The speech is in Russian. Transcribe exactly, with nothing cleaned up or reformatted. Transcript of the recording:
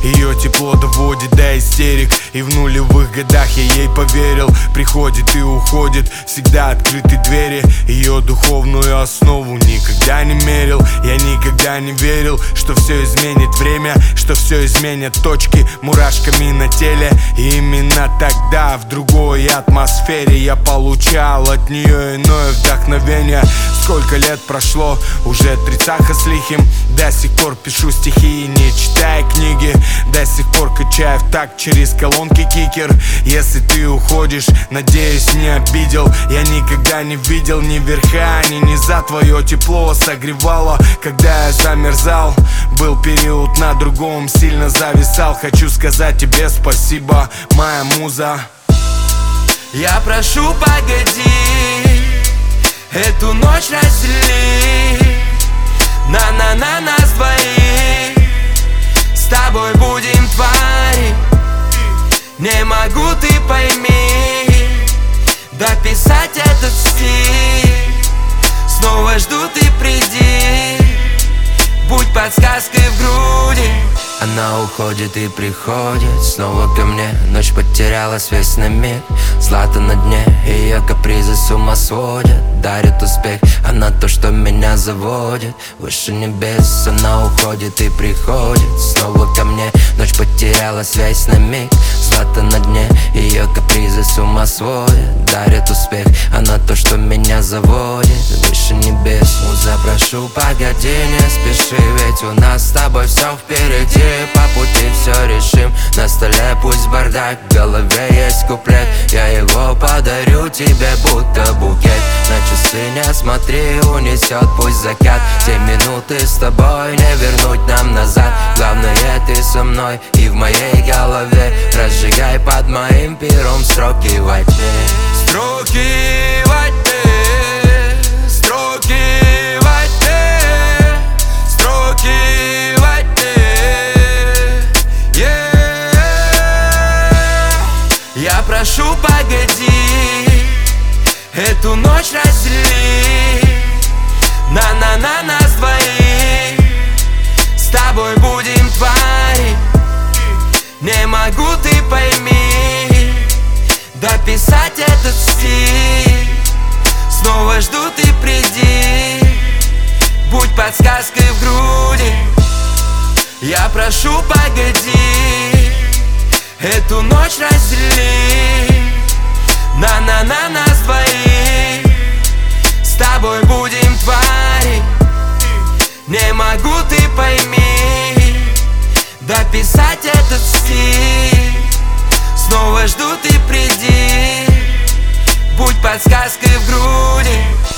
Ее тепло доводит до истерик, и в нулевых годах я ей поверил. Приходит и уходит, всегда открыты двери. Ее духовную основу никогда не мерил. Я никогда не верил, что все изменит время, что все изменят точки мурашками на теле. И именно тогда, в другой атмосфере, я получал от нее иное вдохновение. Сколько лет прошло, уже тридцаха с лихим. До сих пор пишу стихи, не читая книги. До сих пор качаю в такт через колонки кикер. Если ты уходишь, надеюсь, не обидел. Я никогда не видел ни верха, ни низа. Твое тепло согревало, когда я замерзал. Был период на другом, сильно зависал. Хочу сказать тебе спасибо, моя муза. Я прошу, погоди, эту ночь раздели. На-на-на нас двоих, с тобой будем творить. Не могу, ты пойми, дописать этот стих. Снова жду, ты приди, будь подсказкой в груди. Она уходит и приходит снова ко мне. Ночь потеряла связь на миг, злато на дне. Ее капризы с ума сводят, дарит успех. Она то, что меня заводит выше небес. Она уходит и приходит снова ко мне. Ночь потеряла связь на миг, злато на дне. Ее капризы с ума сводят, дарит успех. Она то, что меня заводит выше небес. Муза, прошу, погоди, не спеши, ведь у нас с тобой все впереди. По пути все решим, на столе пусть бардак, в голове есть куплет. Я его подарю тебе, будто букет. На часы не смотри, унесет пусть закат. Те минуты с тобой не вернуть нам назад. Главное, ты со мной и в моей голове. Разжигай под моим пером строки во тьме. Строки во тьме, строки во тьме, строки во тьме. Я прошу, погоди, эту ночь раздели. На-на-на нас двоих, с тобой будем творить. Не могу, ты пойми, дописать этот стих. Снова жду, ты приди, будь подсказкой в груди. Я прошу, погоди, эту ночь раздели. На-на-на нас двоих, с тобой будем творить. Не могу, ты пойми, дописать этот стих. Снова жду, ты приди, будь подсказкой в груди.